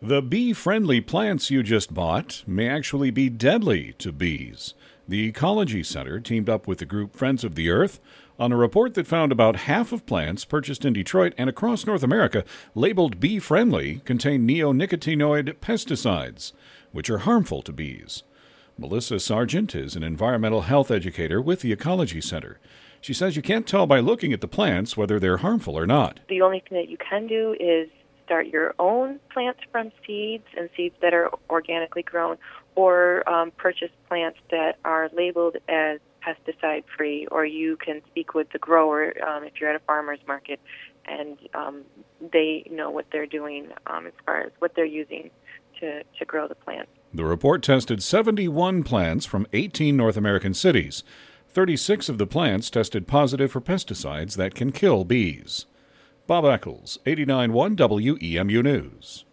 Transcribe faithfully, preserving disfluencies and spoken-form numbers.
The bee-friendly plants you just bought may actually be deadly to bees. The Ecology Center teamed up with the group Friends of the Earth on a report that found about half of plants purchased in Detroit and across North America labeled bee-friendly contain neonicotinoid pesticides, which are harmful to bees. Melissa Sargent is an environmental health educator with the Ecology Center. She says you can't tell by looking at the plants whether they're harmful or not. The only thing that you can do is start your own plants from seeds and seeds that are organically grown, or um, purchase plants that are labeled as pesticide-free, or you can speak with the grower um, if you're at a farmer's market, and um, they know what they're doing um, as far as what they're using to, to grow the plant. The report tested seventy-one plants from eighteen North American cities. thirty-six of the plants tested positive for pesticides that can kill bees. Bob Eccles, eighty-nine point one W E M U News.